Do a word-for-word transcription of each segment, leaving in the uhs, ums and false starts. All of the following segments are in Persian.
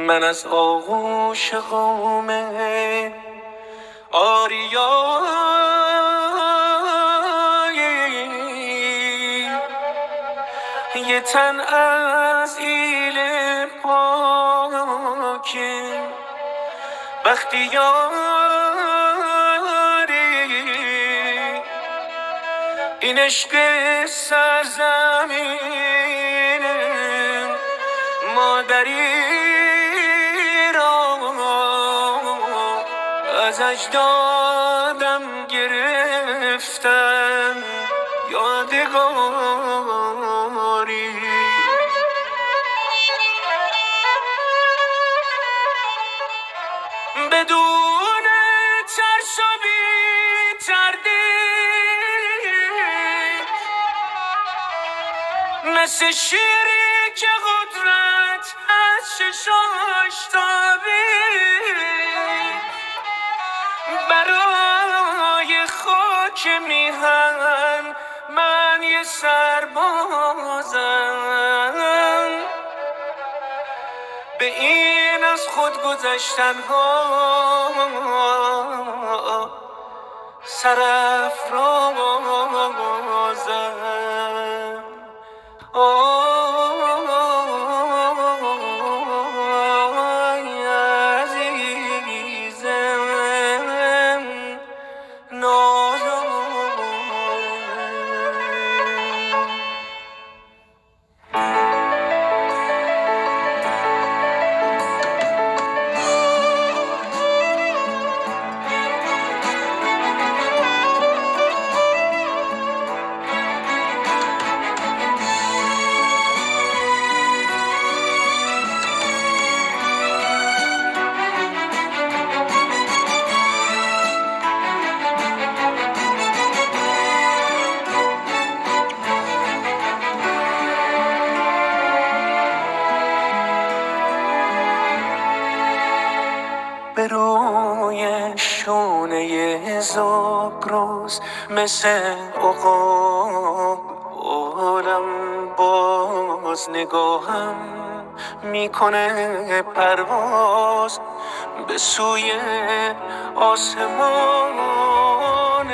من از آغوش قوم آریایی، یه تن از ایل پاکه بختیاری، این عشق سرزمین مادری را از اجدادم گرفتن یادگاری. بدون ترس و بی تردید، مثل شیری که قدرت از چشاش تابید، برای خاک میهن من یه سربازم، به این از خود گذشتن ها سرافرازم. آی عزیزم نازم. به روی شونه زاگرس مثل عقاب عالم باز نگاهم میکنه پرواز به سوی آسمان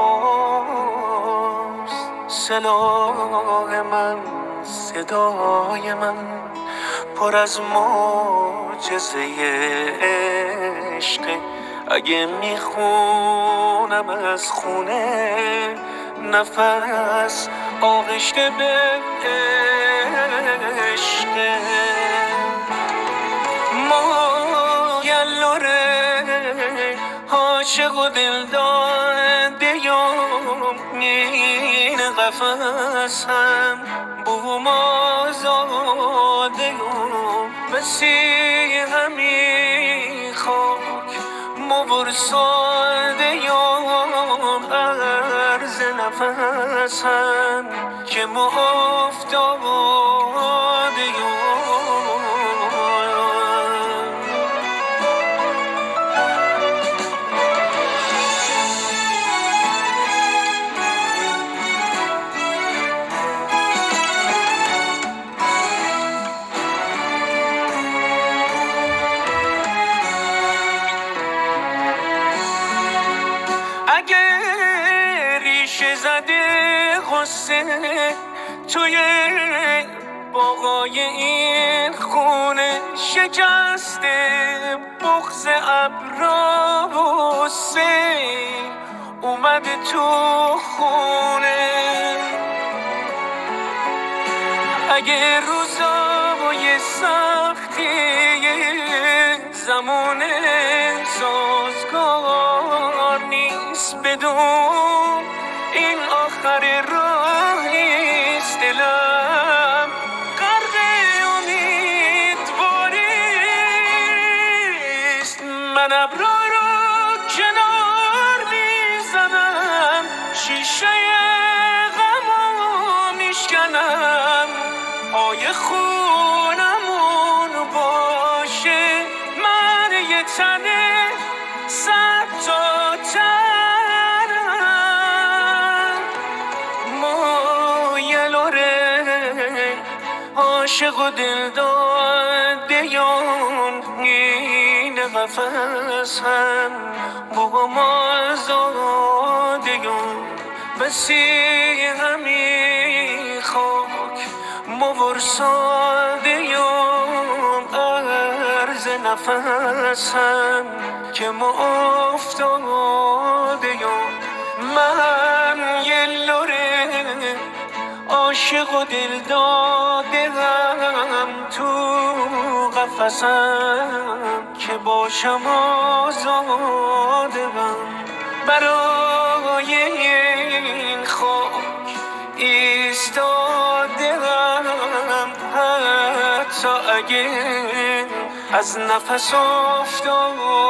پاس. سلاح من صدای من پر از معجزه عشق، اگه میخونم از خونه نفس آغشته به عشق. ما یلوره عاشق و دل داده یم، این قفصم بوم آزاده یم، مسیح همی خاک مبرساده یم، عرض نفسم که مفتاده یم. غصه توی باغای این خونه شکسته، بغض ابرا و سیل اومده تو خونه. اگه روزای سختی زمان سازگار نیست، بدون این آخر راهیست، دلم غرق امیدواریست. من ابرا رو کنار میزنم، شیشه غمو میشکنم، پای خونمون باشه من یه تنه صد تا عاشق و دل دادیان این قفصم بگم آزادیان بسی همی خاک مورسادیان عرض نفسم که ما افتادیان من یه لوره عاشق و دل دادم تو قفسم که باشم آزادم برای این خاک ایستادم حتی اگه از نفس افتادم